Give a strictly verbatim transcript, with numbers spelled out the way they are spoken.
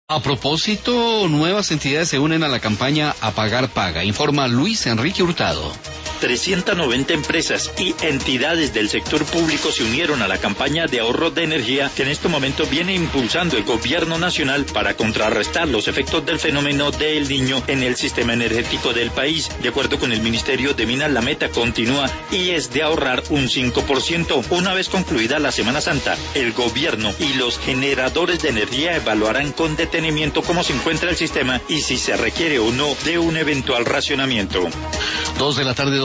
A propósito, nuevas entidades se unen a la campaña Apagar Paga, informa Luis Enrique Hurtado. trescientas noventa empresas y entidades del sector público se unieron a la campaña de ahorro de energía que en este momento viene impulsando el gobierno nacional para contrarrestar los efectos del fenómeno del Niño en el sistema energético del país. De acuerdo con el Ministerio de Minas, la meta continúa y es de ahorrar un cinco por ciento. Una vez concluida la Semana Santa, el gobierno y los generadores de energía evaluarán con detenimiento cómo se encuentra el sistema y si se requiere o no de un eventual racionamiento. Dos de la tarde.